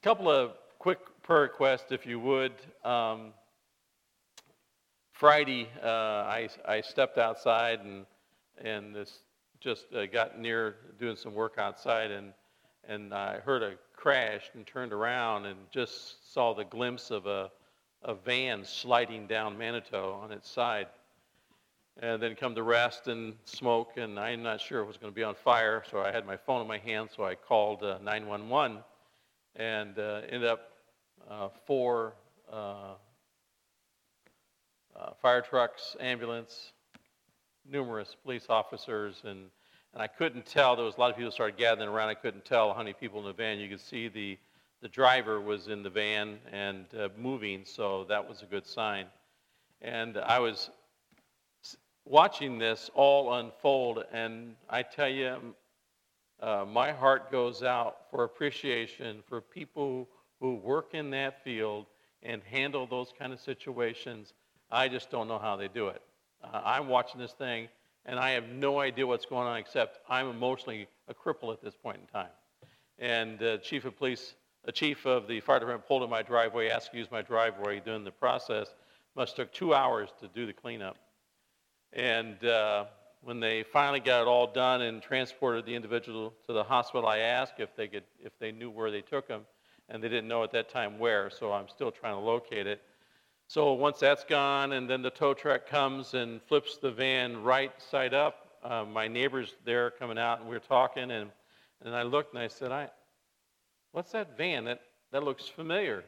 Couple of quick prayer requests, if you would. Friday, I stepped outside and this just got near doing some work outside, and I heard a crash and turned around and just saw the glimpse of a van sliding down Manitou on its side. And then come to rest and smoke, and I'm not sure it was going to be on fire, so I had my phone in my hand, so I called 911, and ended up four fire trucks, ambulance, numerous police officers, and I couldn't tell. There was a lot of people started gathering around. I couldn't tell how many people in the van. You could see the driver was in the van and moving, so that was a good sign. And I was watching this all unfold, and I tell you, my heart goes out for appreciation for people who work in that field and handle those kind of situations. I just don't know how they do it. I'm watching this thing, and I have no idea what's going on, except I'm emotionally a cripple at this point in time. And the chief of the fire department pulled in my driveway, asked to use my driveway during the process. Must have took 2 hours to do the cleanup. And when they finally got it all done and transported the individual to the hospital, I asked if they knew where they took him, and they didn't know at that time where, so I'm still trying to locate it. So once that's gone, and then the tow truck comes and flips the van right side up, my neighbor's there coming out, and we were talking, and I looked and I said, what's that van? That looks familiar.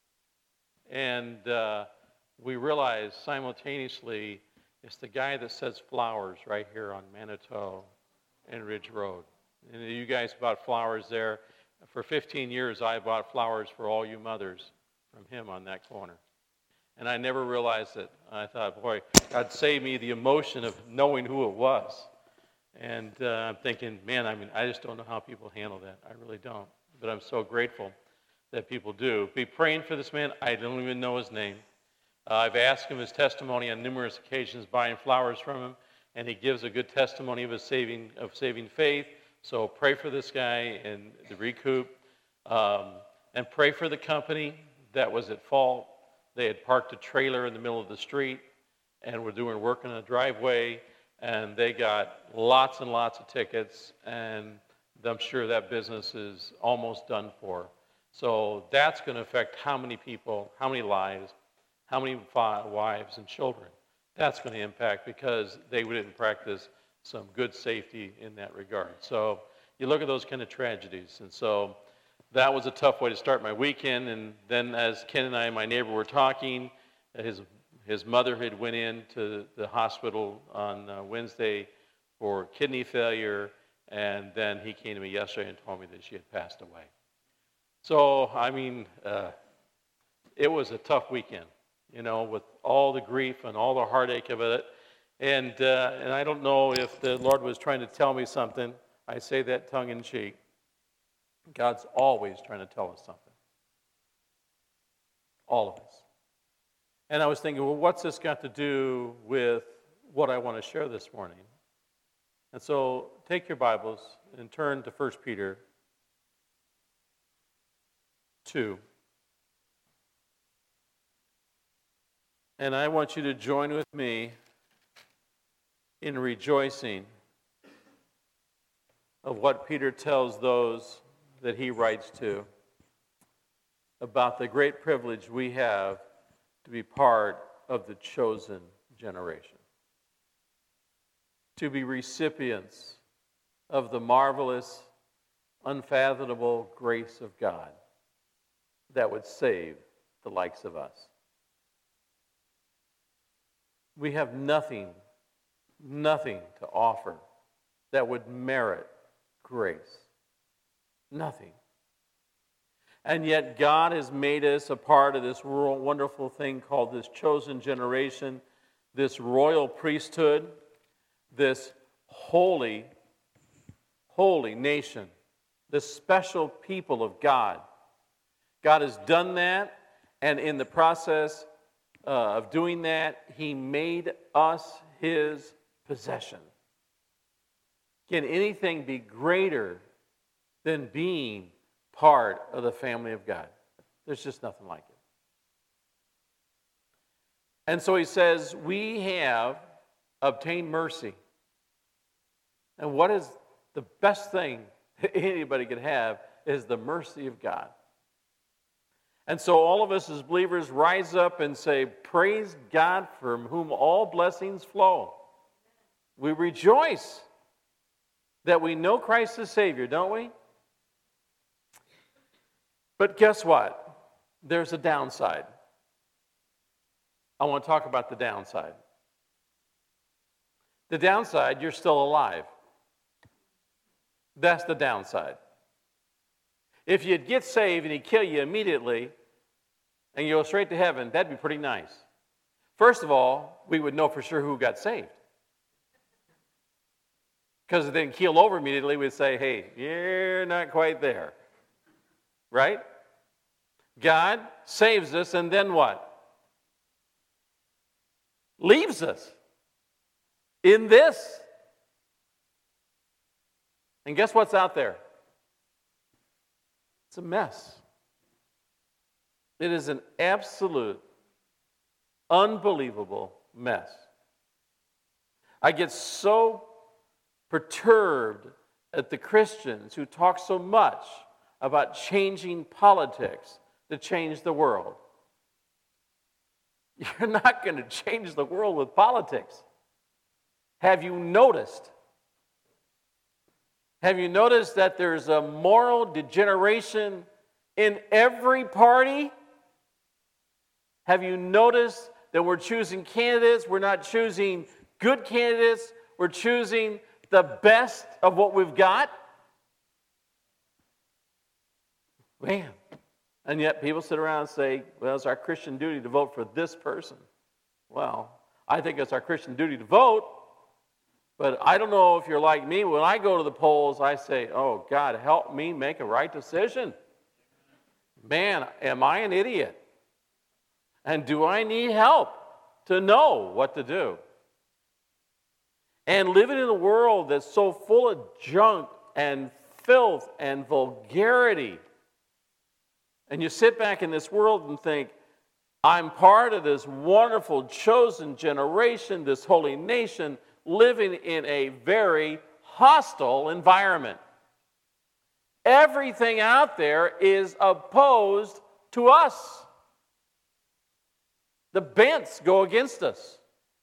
And we realized simultaneously it's the guy that sells flowers right here on Manitou and Ridge Road. And you guys bought flowers there. For 15 years, I bought flowers for all you mothers from him on that corner. And I never realized it. I thought, boy, God save me the emotion of knowing who it was. And I'm thinking, man, I just don't know how people handle that. I really don't. But I'm so grateful that people do. Be praying for this man. I don't even know his name. I've asked him his testimony on numerous occasions, buying flowers from him, and he gives a good testimony of his saving faith. So pray for this guy and the recoup, and pray for the company that was at fault. They had parked a trailer in the middle of the street and were doing work in a driveway, and they got lots and lots of tickets, and I'm sure that business is almost done for. So that's going to affect how many people, how many lives, how many wives and children. That's going to impact because they didn't practice some good safety in that regard. So you look at those kind of tragedies. And so that was a tough way to start my weekend. And then as Ken and I and my neighbor were talking, his mother had went into the hospital on Wednesday for kidney failure. And then he came to me yesterday and told me that she had passed away. So, it was a tough weekend, with all the grief and all the heartache of it. And I don't know if the Lord was trying to tell me something. I say that tongue in cheek. God's always trying to tell us something. All of us. And I was thinking, well, what's this got to do with what I want to share this morning? And so take your Bibles and turn to 1 Peter 2. And I want you to join with me in rejoicing of what Peter tells those that he writes to about the great privilege we have to be part of the chosen generation, to be recipients of the marvelous, unfathomable grace of God that would save the likes of us. We have nothing to offer that would merit grace. Nothing. And yet God has made us a part of this wonderful thing called this chosen generation, this royal priesthood, this holy nation, this special people of God. God has done that, and in the process of doing that, He made us His possession. Can anything be greater than being part of the family of God. There's just nothing like it. And so he says, we have obtained mercy. And what is the best thing anybody could have is the mercy of God. And so all of us as believers rise up and say, praise God from whom all blessings flow. We rejoice that we know Christ as Savior, don't we? But guess what? There's a downside. I want to talk about the downside. The downside, you're still alive. That's the downside. If you'd get saved and he'd kill you immediately and you go straight to heaven, that'd be pretty nice. First of all, we would know for sure who got saved. Because if they keel over immediately, we'd say, hey, you're not quite there. Right? God saves us, and then what? Leaves us in this. And guess what's out there? It's a mess. It is an absolute, unbelievable mess. I get so perturbed at the Christians who talk so much about changing politics to change the world. You're not going to change the world with politics. Have you noticed? Have you noticed that there's a moral degeneration in every party? Have you noticed that we're choosing candidates? We're not choosing good candidates. We're choosing the best of what we've got? Man. And yet people sit around and say, well, it's our Christian duty to vote for this person. Well, I think it's our Christian duty to vote, but I don't know if you're like me. When I go to the polls, I say, oh, God, help me make a right decision. Man, am I an idiot? And do I need help to know what to do? And living in a world that's so full of junk and filth and vulgarity, and you sit back in this world and think, I'm part of this wonderful chosen generation, this holy nation, living in a very hostile environment. Everything out there is opposed to us. The bents go against us.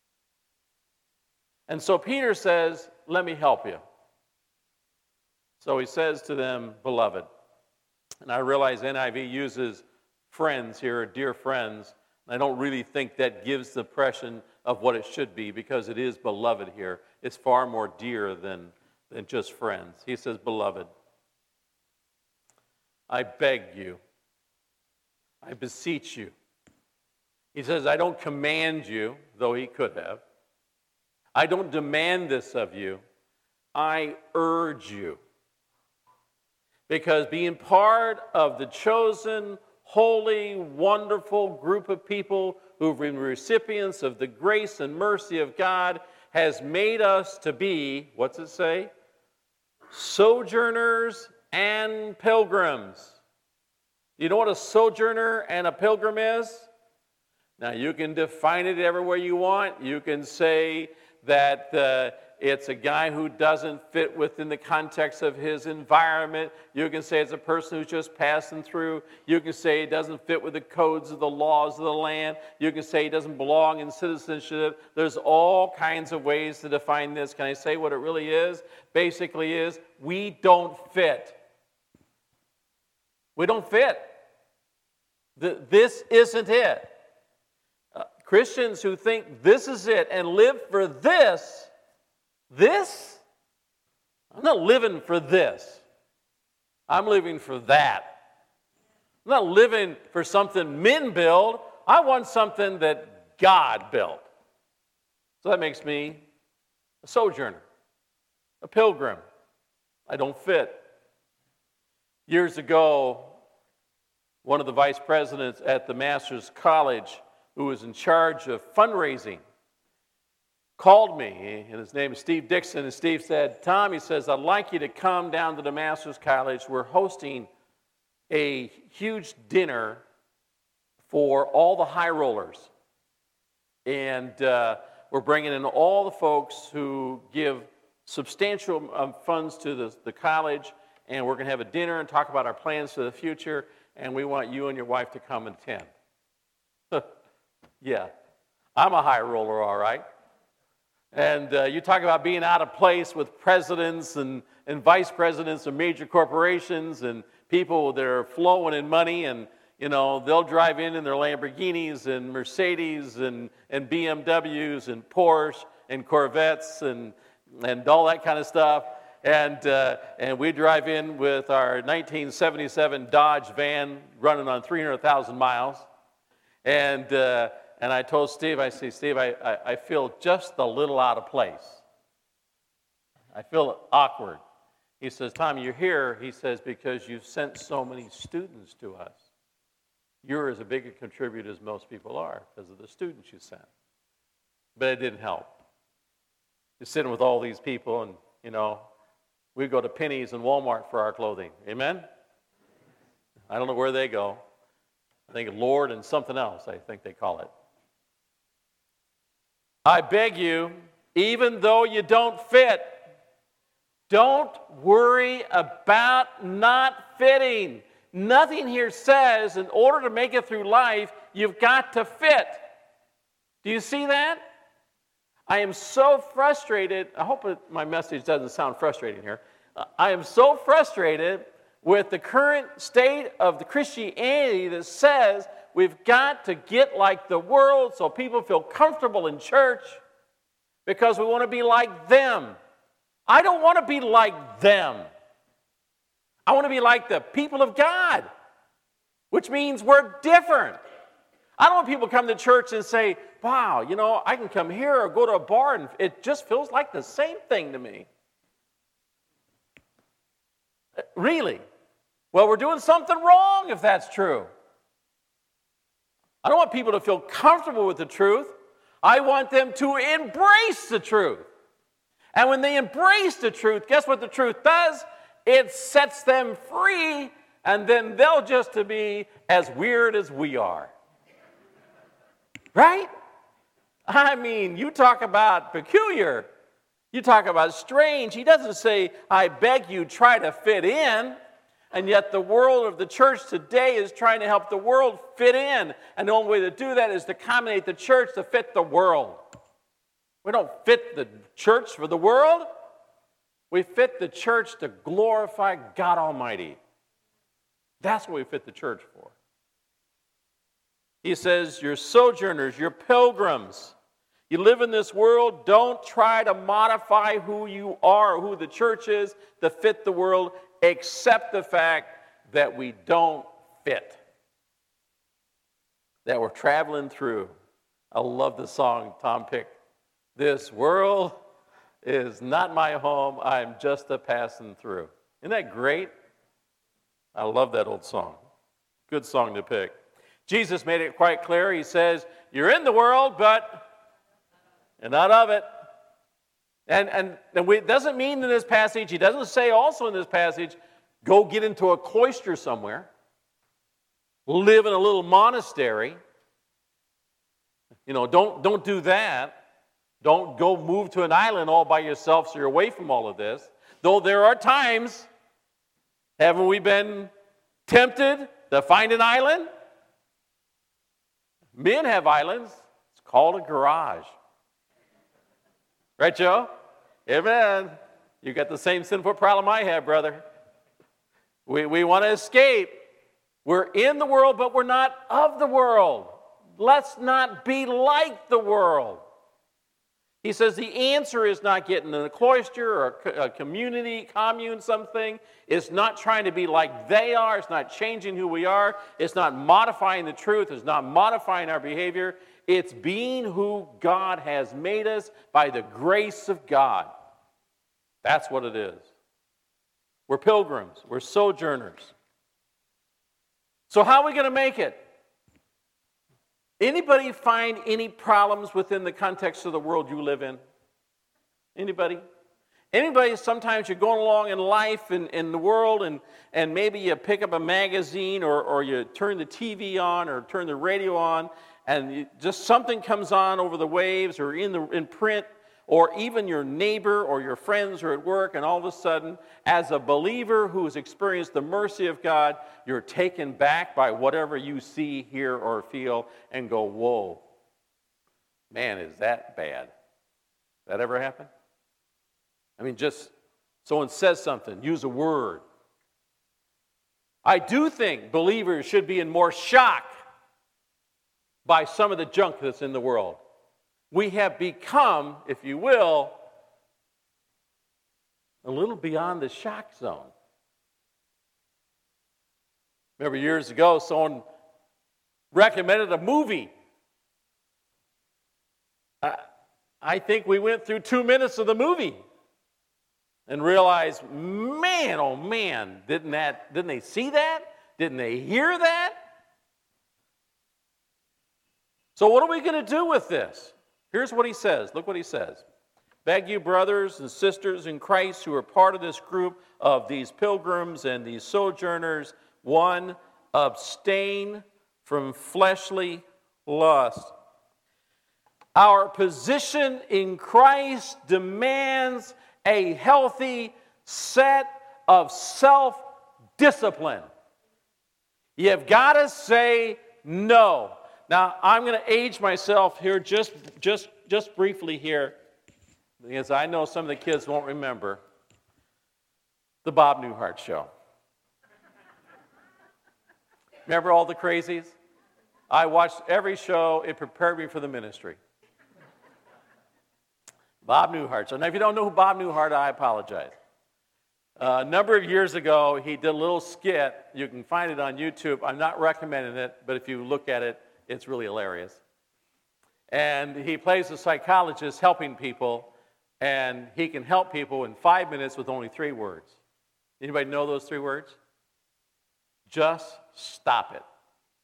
And so Peter says, let me help you. So he says to them, beloved. And I realize NIV uses friends here, dear friends. I don't really think that gives the impression of what it should be because it is beloved here. It's far more dear than just friends. He says, beloved, I beg you, I beseech you. He says, I don't command you, though he could have. I don't demand this of you. I urge you. Because being part of the chosen, holy, wonderful group of people who've been recipients of the grace and mercy of God has made us to be, what's it say? Sojourners and pilgrims. You know what a sojourner and a pilgrim is? Now, you can define it everywhere you want. You can say that it's a guy who doesn't fit within the context of his environment. You can say it's a person who's just passing through. You can say he doesn't fit with the codes of the laws of the land. You can say he doesn't belong in citizenship. There's all kinds of ways to define this. Can I say what it really is? Basically is, we don't fit. We don't fit. This isn't it. Christians who think this is it and live for this, I'm not living for this. I'm living for that. I'm not living for something men build. I want something that God built. So that makes me a sojourner, a pilgrim. I don't fit. Years ago, one of the vice presidents at the Master's College who was in charge of fundraising called me, and his name is Steve Dixon, and Steve said, Tom, he says, I'd like you to come down to the Master's College. We're hosting a huge dinner for all the high rollers. And we're bringing in all the folks who give substantial funds to the college, and we're going to have a dinner and talk about our plans for the future, and we want you and your wife to come and attend. Yeah, I'm a high roller, all right. And you talk about being out of place with presidents and vice presidents of major corporations and people that are flowing in money, and you know, they'll drive in their Lamborghinis and Mercedes and BMWs and Porsche and Corvettes and all that kind of stuff. And we drive in with our 1977 Dodge van running on 300,000 miles. And I told Steve, I say, Steve, I feel just a little out of place. I feel awkward. He says, Tom, you're here, he says, because you've sent so many students to us. You're as a big a contributor as most people are because of the students you sent. But it didn't help. You're sitting with all these people, and, you know, we go to Penny's and Walmart for our clothing. Amen? I don't know where they go. I think Lord and something else, I think they call it. I beg you, even though you don't fit, don't worry about not fitting. Nothing here says in order to make it through life, you've got to fit. Do you see that? I am so frustrated. I hope my message doesn't sound frustrating here. I am so frustrated with the current state of the Christianity that says we've got to get like the world so people feel comfortable in church because we want to be like them. I don't want to be like them. I want to be like the people of God, which means we're different. I don't want people to come to church and say, wow, you know, I can come here or go to a bar and it just feels like the same thing to me. Really? Well, we're doing something wrong if that's true. I don't want people to feel comfortable with the truth. I want them to embrace the truth. And when they embrace the truth, guess what the truth does? It sets them free, and then they'll just be as weird as we are. Right? I mean, you talk about peculiar. You talk about strange. He doesn't say, I beg you, try to fit in. And yet the world of the church today is trying to help the world fit in. And the only way to do that is to accommodate the church to fit the world. We don't fit the church for the world. We fit the church to glorify God Almighty. That's what we fit the church for. He says, you're sojourners, you're pilgrims. You live in this world. Don't try to modify who you are or who the church is to fit the world. Accept the fact that we don't fit, that we're traveling through. I love the song Tom picked. This world is not my home, I'm just a passing through. Isn't that great? I love that old song. Good song to pick. Jesus made it quite clear. He says, you're in the world, but you're not of it. And it doesn't mean in this passage, he doesn't say also in this passage, go get into a cloister somewhere, live in a little monastery. You know, don't do that. Don't go move to an island all by yourself so you're away from all of this. Though there are times, haven't we been tempted to find an island? Men have islands. It's called a garage. Right, Joe? Amen. You got the same sinful problem I have, brother. We want to escape. We're in the world, but we're not of the world. Let's not be like the world. He says the answer is not getting in a cloister or a community, commune, something. It's not trying to be like they are. It's not changing who we are. It's not modifying the truth. It's not modifying our behavior. It's being who God has made us by the grace of God. That's what it is. We're pilgrims. We're sojourners. So how are we going to make it? Anybody find any problems within the context of the world you live in? Anybody? Anybody, sometimes you're going along in life and in the world, and maybe you pick up a magazine or you turn the TV on or turn the radio on, and just something comes on over the waves or in print, or even your neighbor or your friends are at work, and all of a sudden, as a believer who has experienced the mercy of God, you're taken back by whatever you see, hear, or feel, and go, whoa, man, is that bad? That ever happen? I mean, just someone says something, use a word. I do think believers should be in more shock by some of the junk that's in the world. We have become, if you will, a little beyond the shock zone. Remember years ago, someone recommended a movie. I think we went through 2 minutes of the movie and realized, man, oh man, didn't they see that? Didn't they hear that? So what are we going to do with this? Here's what he says. Look what he says. Beg you, brothers and sisters in Christ who are part of this group of these pilgrims and these sojourners, 1, abstain from fleshly lust. Our position in Christ demands a healthy set of self-discipline. You've got to say no. Now, I'm going to age myself here just briefly here, because I know some of the kids won't remember the Bob Newhart show. Remember all the crazies? I watched every show. It prepared me for the ministry. Bob Newhart. So now if you don't know who Bob Newhart, I apologize. A number of years ago, he did a little skit. You can find it on YouTube. I'm not recommending it, but if you look at it, it's really hilarious. And he plays a psychologist helping people, and he can help people in 5 minutes with only 3 words. Anybody know those 3 words? Just stop it.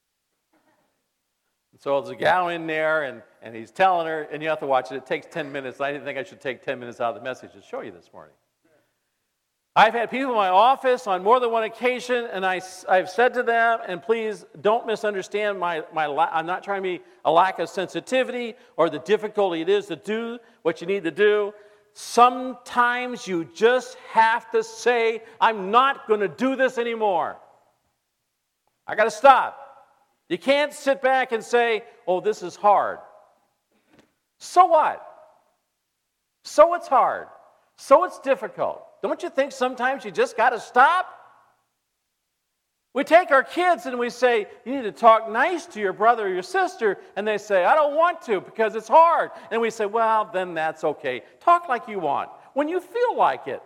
So there's a gal in there, and he's telling her, and you have to watch it. It takes 10 minutes. I didn't think I should take 10 minutes out of the message to show you this morning. I've had people in my office on more than one occasion, and I've said to them, and please don't misunderstand I'm not trying to be a lack of sensitivity or the difficulty it is to do what you need to do. Sometimes you just have to say, I'm not going to do this anymore. I got to stop. You can't sit back and say, oh, this is hard. So what? So it's hard. So it's difficult. Don't you think sometimes you just got to stop? We take our kids and we say, you need to talk nice to your brother or your sister, and they say, I don't want to because it's hard. And we say, well, then that's okay. Talk like you want, when you feel like it.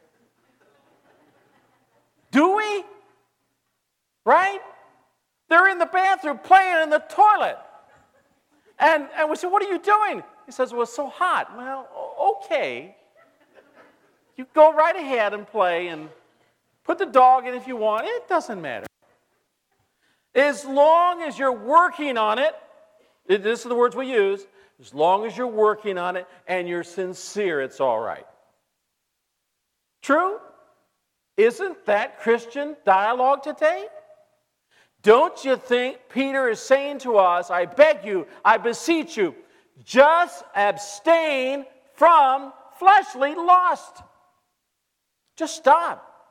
Do we? Right? They're in the bathroom playing in the toilet. And we say, what are you doing? He says, well, it's so hot. Well, okay. You go right ahead and play and put the dog in if you want. It doesn't matter. As long as you're working on it, this are the words we use, as long as you're working on it and you're sincere, it's all right. True? Isn't that Christian dialogue today? Don't you think Peter is saying to us, I beg you, I beseech you, just abstain from fleshly lust. Just stop.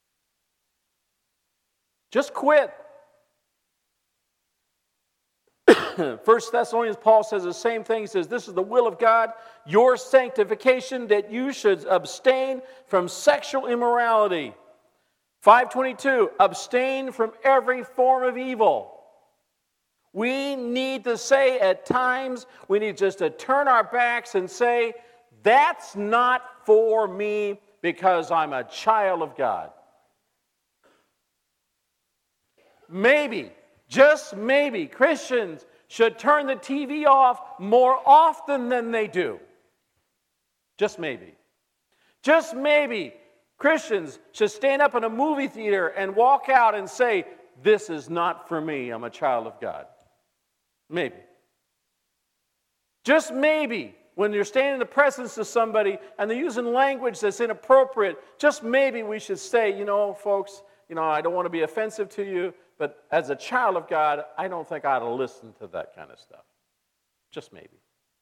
Just quit. 1 Thessalonians, Paul says the same thing. He says, this is the will of God, your sanctification, that you should abstain from sexual immorality. 5:22, abstain from every form of evil. We need to say at times, we need just to turn our backs and say, that's not for me because I'm a child of God. Maybe, just maybe, Christians should turn the TV off more often than they do. Just maybe. Just maybe. Christians should stand up in a movie theater and walk out and say, this is not for me, I'm a child of God. Maybe. Just maybe, when you're standing in the presence of somebody and they're using language that's inappropriate, just maybe we should say, folks, I don't want to be offensive to you, but as a child of God, I don't think I ought to listen to that kind of stuff. Just maybe.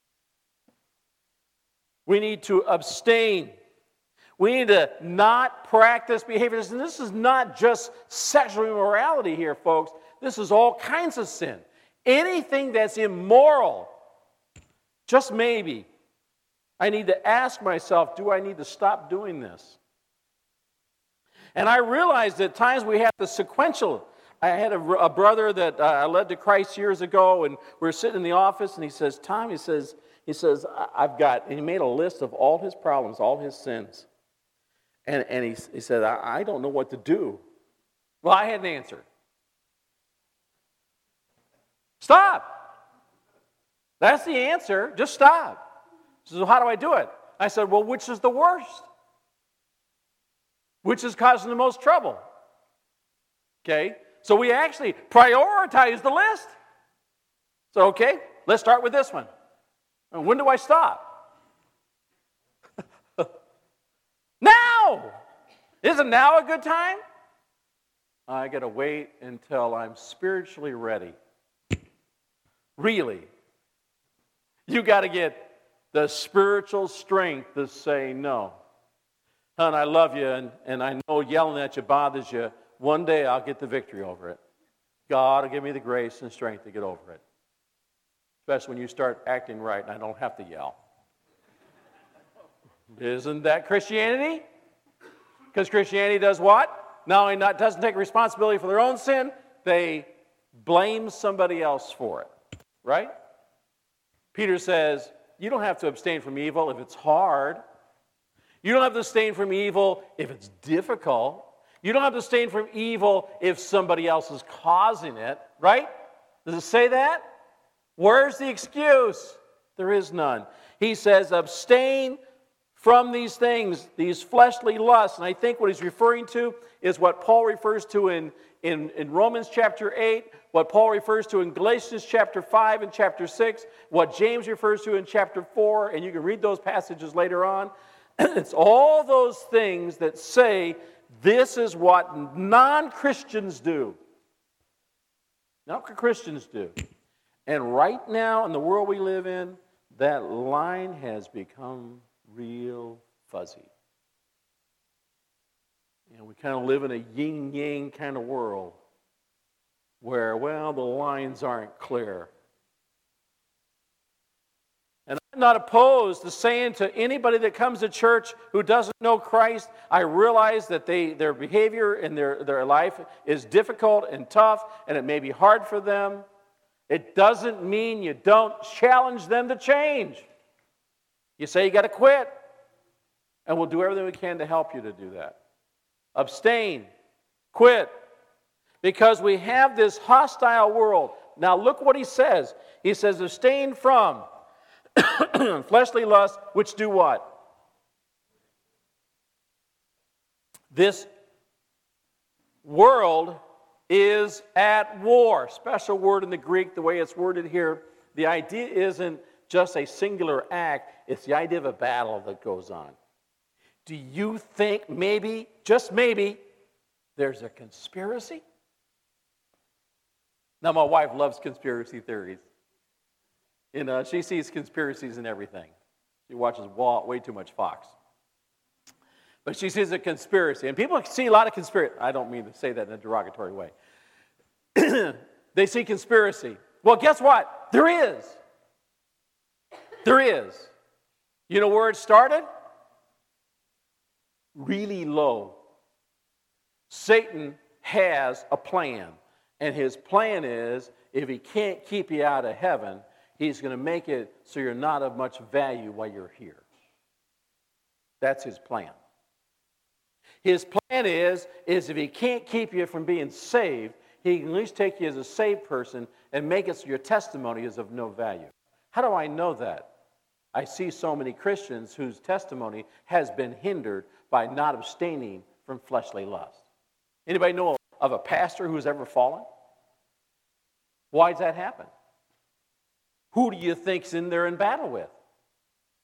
We need to abstain. We need to not practice behaviors. And this is not just sexual immorality here, folks. This is all kinds of sin. Anything that's immoral, just maybe, I need to ask myself, do I need to stop doing this? And I realized at times we have the sequential. I had a brother that I led to Christ years ago, and we were sitting in the office, and he says, Tom, he says, and he made a list of all his problems, all his sins. And he said, I don't know what to do. Well, I had an answer. Stop. That's the answer. Just stop. He says, well, how do I do it? I said, well, which is the worst? Which is causing the most trouble? Okay? So we actually prioritize the list. So, okay, let's start with this one. And when do I stop? Now! Isn't now a good time? I got to wait until I'm spiritually ready. Really. You got to get the spiritual strength to say no. Hon, I love you, and I know yelling at you bothers you. One day I'll get the victory over it. God will give me the grace and strength to get over it. Especially when you start acting right and I don't have to yell. Isn't that Christianity? Because Christianity does what? Not only doesn't take responsibility for their own sin, they blame somebody else for it. Right? Peter says, you don't have to abstain from evil if it's hard. You don't have to abstain from evil if it's difficult. You don't have to abstain from evil if somebody else is causing it. Right? Does it say that? Where's the excuse? There is none. He says, abstain from these things, these fleshly lusts. And I think what he's referring to is what Paul refers to in Romans chapter 8, what Paul refers to in Galatians chapter 5 and chapter 6, what James refers to in chapter 4, and you can read those passages later on. It's all those things that say this is what non-Christians do. Not what Christians do. And right now, in the world we live in, that line has become real fuzzy. We kind of live in a yin-yang kind of world where, the lines aren't clear. And I'm not opposed to saying to anybody that comes to church who doesn't know Christ, I realize that their behavior in their life is difficult and tough, and it may be hard for them. It doesn't mean you don't challenge them to change. You say you got to quit, and we'll do everything we can to help you to do that. Abstain. Quit. Because we have this hostile world. Now look what he says. He says, abstain from fleshly lusts, which do what? This world is at war. Special word in the Greek, the way it's worded here. The idea isn't just a singular act. It's the idea of a battle that goes on. Do you think maybe, just maybe, there's a conspiracy? Now, my wife loves conspiracy theories. She sees conspiracies in everything. She watches way too much Fox. But she sees a conspiracy. And people see a lot of conspiracy. I don't mean to say that in a derogatory way. They see conspiracy. Well, guess what? There is. There is. You know where it started? Really low. Satan has a plan. And his plan is, if he can't keep you out of heaven, he's going to make it so you're not of much value while you're here. That's his plan. His plan is if he can't keep you from being saved, he can at least take you as a saved person and make it so your testimony is of no value. How do I know that? I see so many Christians whose testimony has been hindered by not abstaining from fleshly lust. Anybody know of a pastor who's ever fallen? Why does that happen? Who do you think's in there in battle with?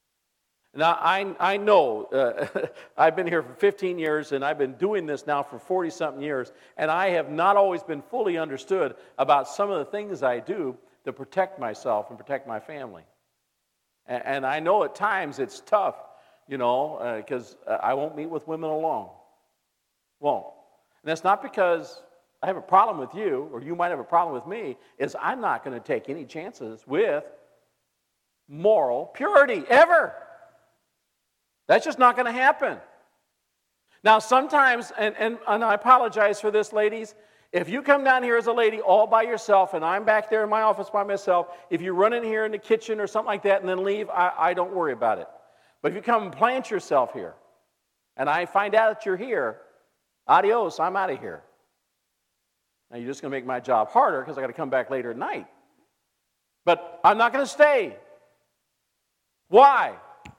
Now, I know, I've been here for 15 years, and I've been doing this now for 40-something years, and I have not always been fully understood about some of the things I do to protect myself and protect my family. And I know at times it's tough, because I won't meet with women alone. Won't. And that's not because I have a problem with you, or you might have a problem with me, is I'm not going to take any chances with moral purity, ever. That's just not going to happen. Now, sometimes, and I apologize for this, ladies, if you come down here as a lady all by yourself, and I'm back there in my office by myself, if you run in here in the kitchen or something like that and then leave, I don't worry about it. But if you come and plant yourself here, and I find out that you're here, adios, I'm out of here. Now, you're just going to make my job harder because I got to come back later at night. But I'm not going to stay. Why?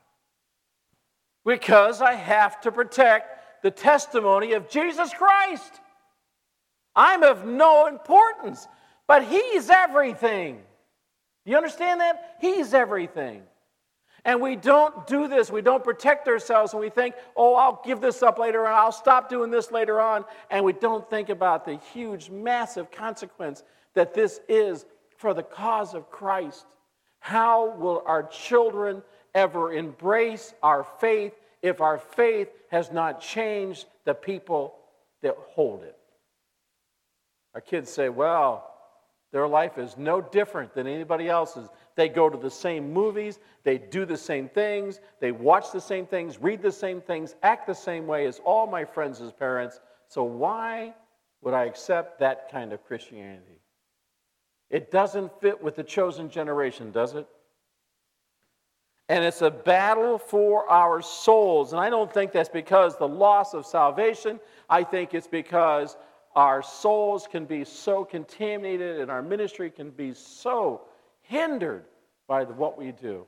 Because I have to protect the testimony of Jesus Christ. I'm of no importance, but He's everything. You understand that? He's everything. And we don't do this. We don't protect ourselves, and we think, oh, I'll give this up later on. I'll stop doing this later on. And we don't think about the huge, massive consequence that this is for the cause of Christ. How will our children ever embrace our faith if our faith has not changed the people that hold it? Our kids say, well, their life is no different than anybody else's. They go to the same movies, they do the same things, they watch the same things, read the same things, act the same way as all my friends as parents. So why would I accept that kind of Christianity? It doesn't fit with the chosen generation, does it? And it's a battle for our souls. And I don't think that's because the loss of salvation. I think it's because our souls can be so contaminated and our ministry can be so hindered by what we do.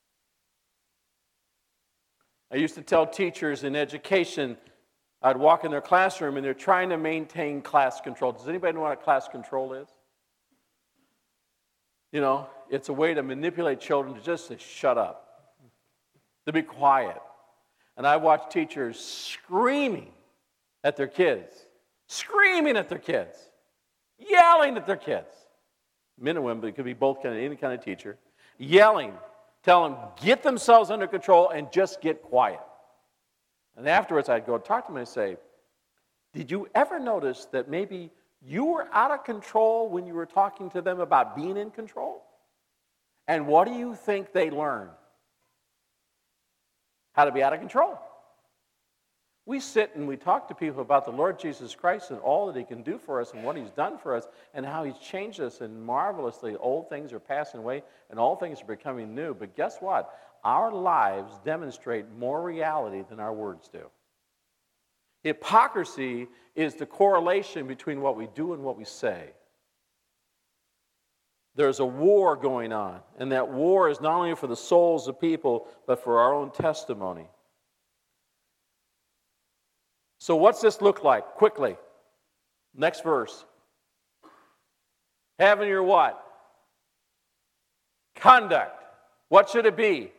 I used to tell teachers in education, I'd walk in their classroom and they're trying to maintain class control. Does anybody know what a class control is? It's a way to manipulate children to just say, shut up, to be quiet. And I watch teachers screaming at their kids, yelling at their kids. Men and women, but it could be both any kind of teacher, yelling, tell them, get themselves under control and just get quiet. And afterwards, I'd go talk to them and say, did you ever notice that maybe you were out of control when you were talking to them about being in control? And what do you think they learned? How to be out of control. We sit and we talk to people about the Lord Jesus Christ and all that He can do for us and what He's done for us and how He's changed us, and marvelously old things are passing away and all things are becoming new. But guess what? Our lives demonstrate more reality than our words do. Hypocrisy is the correlation between what we do and what we say. There's a war going on, and that war is not only for the souls of people, but for our own testimony. So what's this look like? Quickly. Next verse. Having your what? Conduct. What should it be?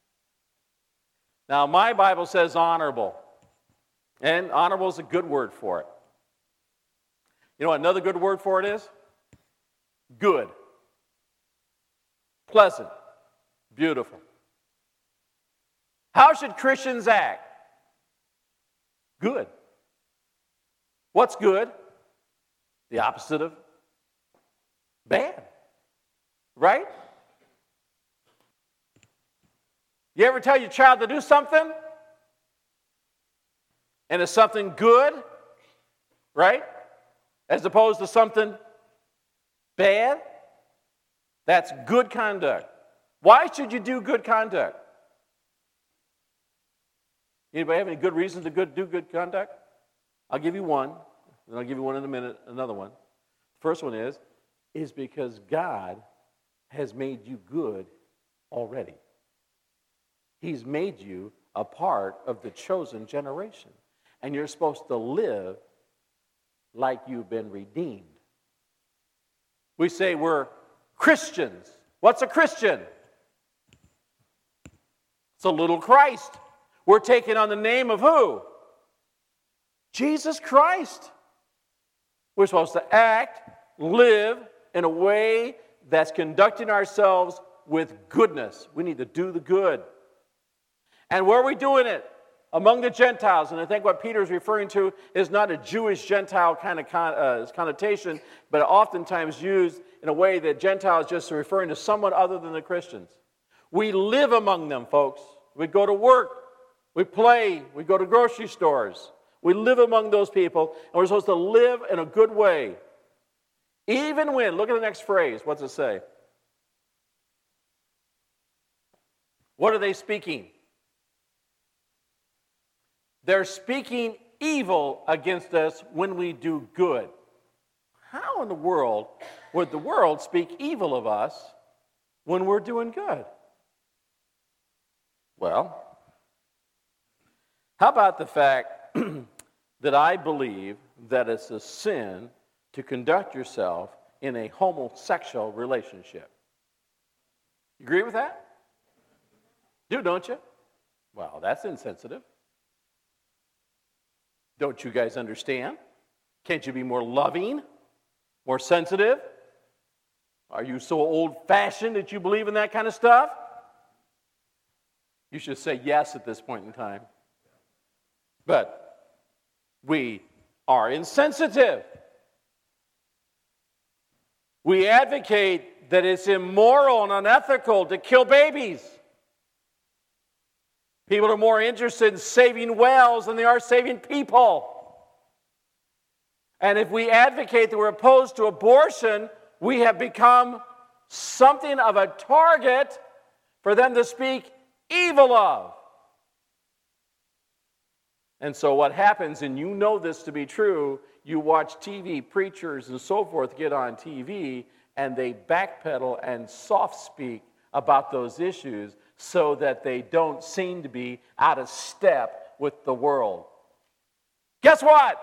Now, my Bible says honorable. And honorable is a good word for it. You know what another good word for it is? Good. Pleasant. Beautiful. How should Christians act? Good. What's good? The opposite of bad. Right? You ever tell your child to do something? And it's something good? Right? As opposed to something bad? That's good conduct. Why should you do good conduct? Anybody have any good reasons to do good conduct? I'll give you one, and I'll give you one in a minute, another one. The first one is because God has made you good already. He's made you a part of the chosen generation, and you're supposed to live like you've been redeemed. We say we're Christians. What's a Christian? It's a little Christ. We're taking on the name of who? Jesus Christ. We're supposed to act, live in a way that's conducting ourselves with goodness. We need to do the good. And where are we doing it? Among the Gentiles. And I think what Peter is referring to is not a Jewish Gentile kind of connotation, but oftentimes used in a way that Gentiles just are referring to someone other than the Christians. We live among them, folks. We go to work. We play. We go to grocery stores. We live among those people, and we're supposed to live in a good way. Even when, look at the next phrase. What's it say? What are they speaking? They're speaking evil against us when we do good. How in the world would the world speak evil of us when we're doing good? Well, how about the fact that I believe that it's a sin to conduct yourself in a homosexual relationship? You agree with that? You do, don't you? Well, that's insensitive. Don't you guys understand? Can't you be more loving, more sensitive? Are you so old-fashioned that you believe in that kind of stuff? You should say yes at this point in time. But we are insensitive. We advocate that it's immoral and unethical to kill babies. People are more interested in saving whales than they are saving people. And if we advocate that we're opposed to abortion, we have become something of a target for them to speak evil of. And so what happens, and you know this to be true, you watch TV, preachers and so forth get on TV, and they backpedal and soft speak about those issues so that they don't seem to be out of step with the world. Guess what?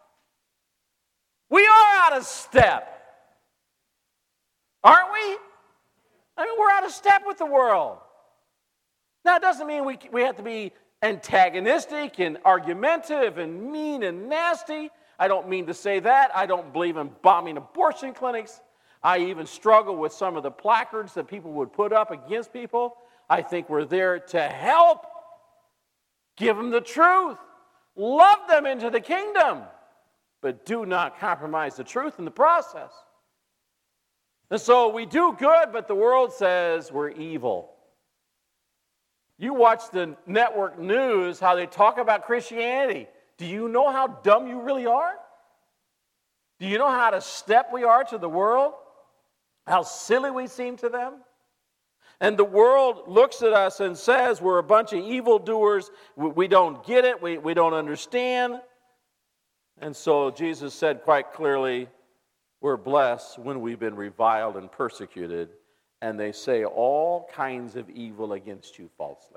We are out of step. Aren't we? I mean, we're out of step with the world. Now, it doesn't mean we have to be antagonistic and argumentative and mean and nasty. I don't mean to say that. I don't believe in bombing abortion clinics. I even struggle with some of the placards that people would put up against people. I think we're there to help. Give them the truth. Love them into the kingdom. But do not compromise the truth in the process. And so we do good, but the world says we're evil. You watch the network news, how they talk about Christianity. Do you know how dumb you really are? Do you know how out of step we are to the world? How silly we seem to them? And the world looks at us and says we're a bunch of evildoers. We don't get it. We don't understand. And so Jesus said quite clearly, we're blessed when we've been reviled and persecuted, and they say all kinds of evil against you falsely.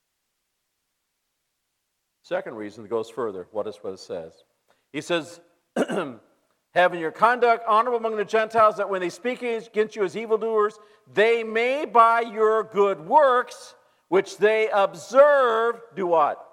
Second reason goes further. What it says? He says, having your conduct honorable among the Gentiles, that when they speak against you as evildoers, they may by your good works, which they observe, do what?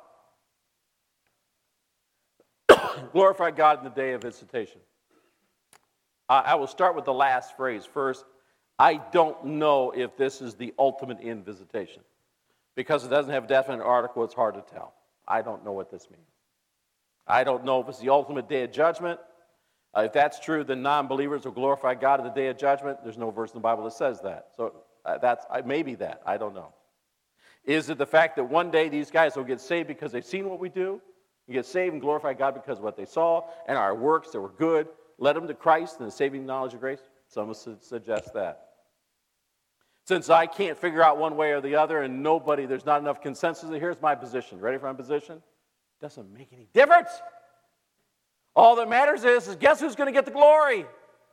Glorify God in the day of visitation. I will start with the last phrase first. I don't know if this is the ultimate in visitation. Because it doesn't have a definite article, it's hard to tell. I don't know what this means. I don't know if it's the ultimate day of judgment. If that's true, then non-believers will glorify God at the day of judgment. There's no verse in the Bible that says that. So that's maybe that. I don't know. Is it the fact that one day these guys will get saved because they've seen what we do? You get saved and glorify God because of what they saw and our works that were good, led them to Christ and the saving knowledge of grace? Some would suggest that. Since I can't figure out one way or the other and there's not enough consensus, here's my position. Ready for my position? Doesn't make any difference. All that matters is guess who's going to get the glory?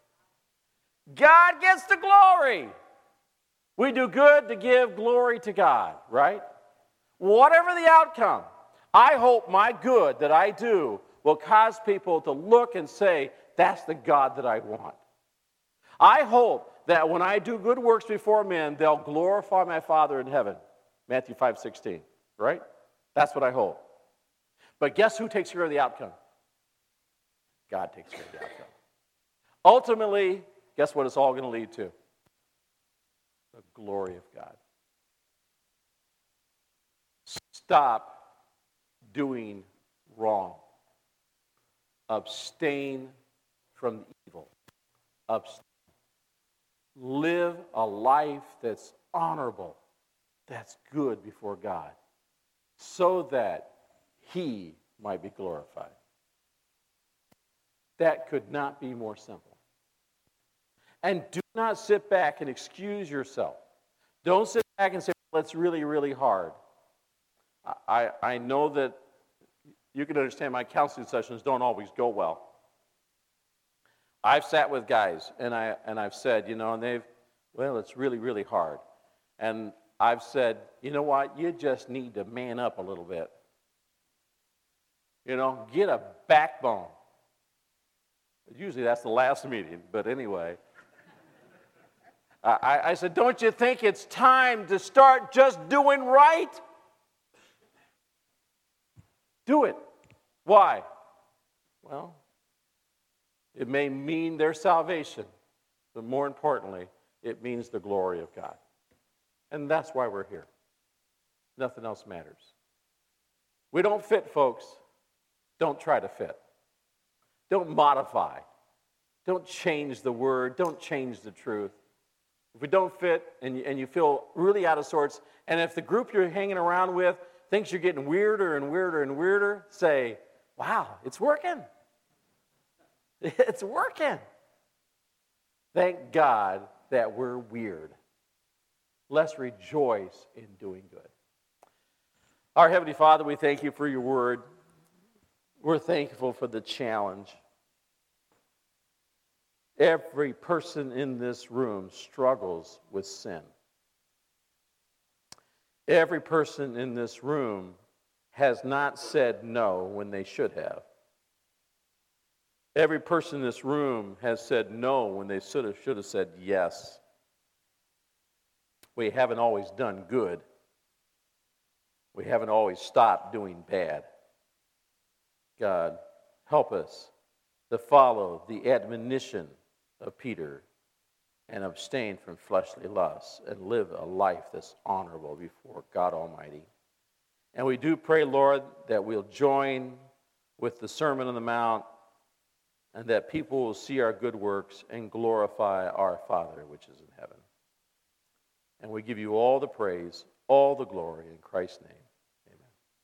God gets the glory. We do good to give glory to God, right? Whatever the outcome, I hope my good that I do will cause people to look and say, that's the God that I want. I hope that when I do good works before men, they'll glorify my Father in heaven. Matthew 5:16. right? That's what I hope. But guess who takes care of the outcome? God takes care of the outcome. Ultimately, guess what it's all going to lead to? The glory of God. Stop doing wrong. Abstain from the evil. Abstain. Live a life that's honorable, that's good before God, so that He might be glorified. That could not be more simple. And do not sit back and excuse yourself. Don't sit back and say, well, it's really, really hard. I know that you can understand my counseling sessions don't always go well. I've sat with guys and I've said, and well, it's really, really hard. And I've said, you know what, you just need to man up a little bit. Get a backbone. Usually that's the last meeting, but anyway. I said, don't you think it's time to start just doing right? Do it. Why? Well, it may mean their salvation, but more importantly, it means the glory of God. And that's why we're here. Nothing else matters. We don't fit, folks. Don't try to fit. Don't modify. Don't change the word. Don't change the truth. If we don't fit and you feel really out of sorts, and if the group you're hanging around with thinks you're getting weirder and weirder and weirder, say, wow, it's working. It's working. Thank God that we're weird. Let's rejoice in doing good. Our Heavenly Father, we thank you for your word. We're thankful for the challenge. Every person in this room struggles with sin. Every person in this room has not said no when they should have. Every person in this room has said no when they should have said yes. We haven't always done good. We haven't always stopped doing bad. God, help us to follow the admonition of Peter and abstain from fleshly lusts and live a life that's honorable before God Almighty. And we do pray, Lord, that we'll join with the Sermon on the Mount and that people will see our good works and glorify our Father which is in heaven. And we give you all the praise, all the glory in Christ's name.